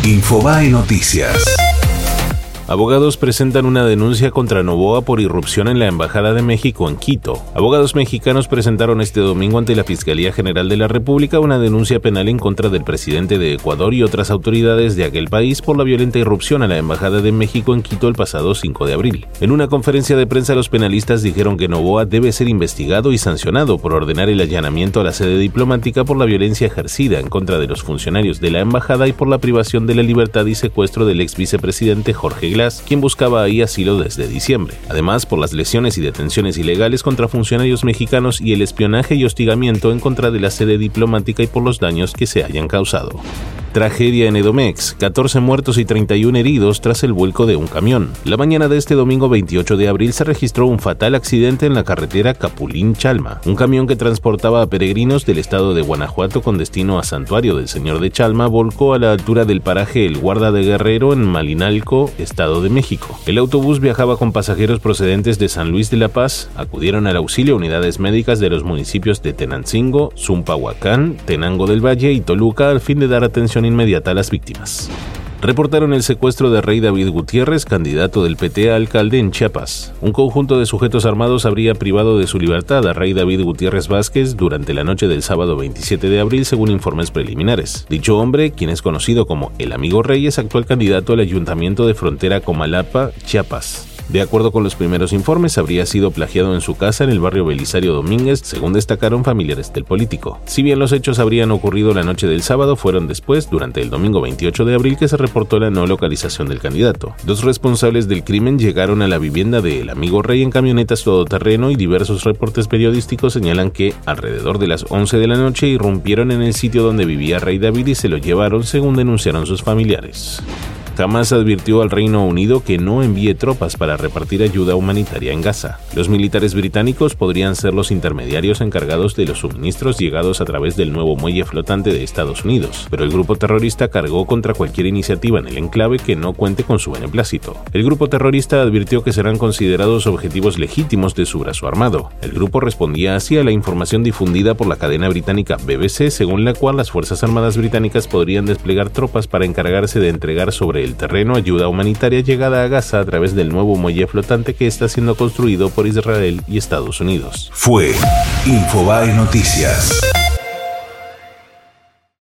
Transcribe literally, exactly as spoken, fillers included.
Infobae Noticias. Abogados presentan una denuncia contra Noboa por irrupción en la Embajada de México en Quito. Abogados mexicanos presentaron este domingo ante la Fiscalía General de la República una denuncia penal en contra del presidente de Ecuador y otras autoridades de aquel país por la violenta irrupción a la Embajada de México en Quito el pasado cinco de abril. En una conferencia de prensa, los penalistas dijeron que Noboa debe ser investigado y sancionado por ordenar el allanamiento a la sede diplomática por la violencia ejercida en contra de los funcionarios de la embajada y por la privación de la libertad y secuestro del ex vicepresidente Jorge Glass, quien buscaba ahí asilo desde diciembre. Además, por las lesiones y detenciones ilegales contra funcionarios mexicanos y el espionaje y hostigamiento en contra de la sede diplomática y por los daños que se hayan causado. Tragedia en Edomex, catorce muertos y treinta y uno heridos tras el vuelco de un camión. La mañana de este domingo veintiocho de abril se registró un fatal accidente en la carretera Capulín-Chalma. Un camión que transportaba a peregrinos del estado de Guanajuato con destino a Santuario del Señor de Chalma volcó a la altura del paraje El Guarda de Guerrero en Malinalco, Estado de México. El autobús viajaba con pasajeros procedentes de San Luis de la Paz. Acudieron al auxilio unidades médicas de los municipios de Tenancingo, Zumpahuacán, Tenango del Valle y Toluca al fin de dar atención inmediata a las víctimas. Reportaron el secuestro de Rey David Gutiérrez, candidato del P T a alcalde en Chiapas. Un conjunto de sujetos armados habría privado de su libertad a Rey David Gutiérrez Vázquez durante la noche del sábado veintisiete de abril, según informes preliminares. Dicho hombre, quien es conocido como el Amigo Rey, es actual candidato al Ayuntamiento de Frontera Comalapa, Chiapas. De acuerdo con los primeros informes, habría sido plagiado en su casa en el barrio Belisario Domínguez, según destacaron familiares del político. Si bien los hechos habrían ocurrido la noche del sábado, fueron después, durante el domingo veintiocho de abril, que se reportó la no localización del candidato. Dos responsables del crimen llegaron a la vivienda del Amigo Rey en camionetas todoterreno y diversos reportes periodísticos señalan que, alrededor de las once de la noche, irrumpieron en el sitio donde vivía Rey David y se lo llevaron, según denunciaron sus familiares. Hamas advirtió al Reino Unido que no envíe tropas para repartir ayuda humanitaria en Gaza. Los militares británicos podrían ser los intermediarios encargados de los suministros llegados a través del nuevo muelle flotante de Estados Unidos, pero el grupo terrorista cargó contra cualquier iniciativa en el enclave que no cuente con su beneplácito. El grupo terrorista advirtió que serán considerados objetivos legítimos de su brazo armado. El grupo respondía así a la información difundida por la cadena británica B B C, según la cual las Fuerzas Armadas británicas podrían desplegar tropas para encargarse de entregar sobre el terreno ayuda humanitaria llegada a Gaza a través del nuevo muelle flotante que está siendo construido por Israel y Estados Unidos. Fue Infobae Noticias.